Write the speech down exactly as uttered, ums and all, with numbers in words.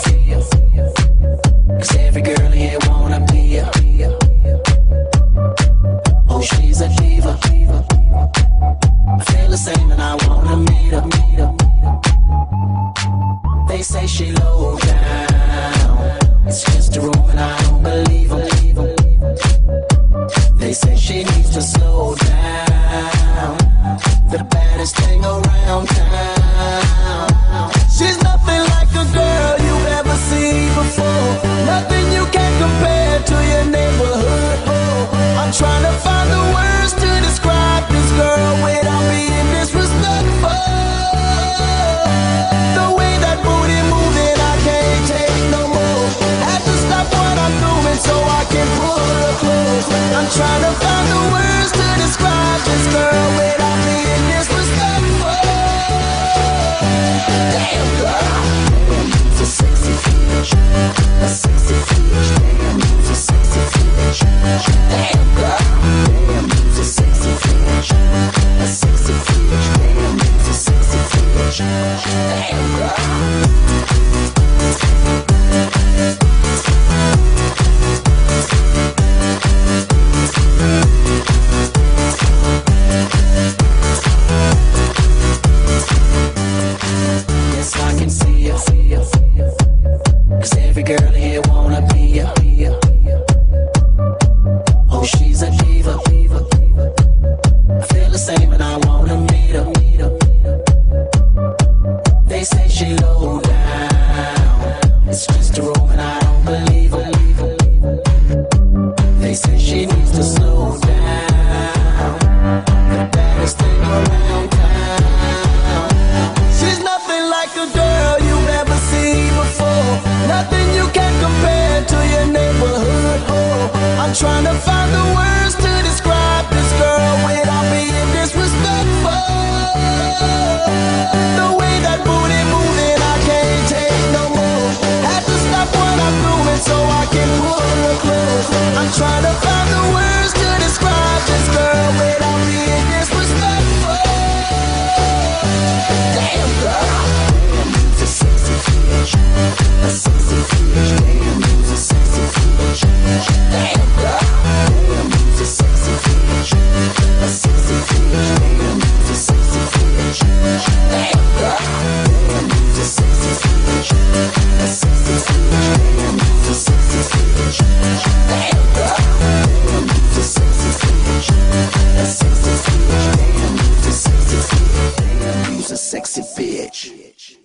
Cause every girl here wanna be ya. Oh, she's a diva. I feel the same and I wanna meet her. They say she low down, it's just a room and I don't believe them. They say she needs to slow down, the baddest thing around town. She's nothing like a girl you've ever seen before, nothing you can compare to your neighborhood. Oh, I'm trying to find the words to describe this girl without being disrespectful. The way that booty moving, I can't take no more. Had to stop what I'm doing so I can pull her close. I'm trying to find the words to describe this girl without being disrespectful. Damn girl, damn, you's a sexy bitch, a sexy bitch. Damn, you's a sexy bitch. Damn girl, damn, you's a sexy bitch, a sexy bitch. Damn, you's a sexy bitch. Damn girl. Yes, I can see ya, see ya. Cause every girl here wanna be ya. Oh, she's a diva. I feel the same and I wanna meet her. They say she low down, it's just a room and I don't believe her. They say she needs to slow down, the baddest thing around town. She's nothing like a girl you've ever seen before, nothing you can compare to your neighborhood. Oh, I'm trying to find the words to describe this girl without being disrespectful. The way that booty moving, I can't take no more. Had to stop what I'm doing so I can pull her close. I'm trying to find the words to describe this girl without being disrespectful. Damn girl, damn, you's a sexy bitch, a sexy bitch. Damn, you's a sexy bitch. Damn girl, damn, you's a sexy bitch, a sexy bitch. Damn, you's a sexy bitch. Damn girl, damn, you's a sexy bitch, a sexy bitch. Damn, you's a sexy bitch. Damn girl, damn, you's a sexy bitch, a sexy bitch. Damn, you's a sexy bitch. Damn, you's a sexy bitch.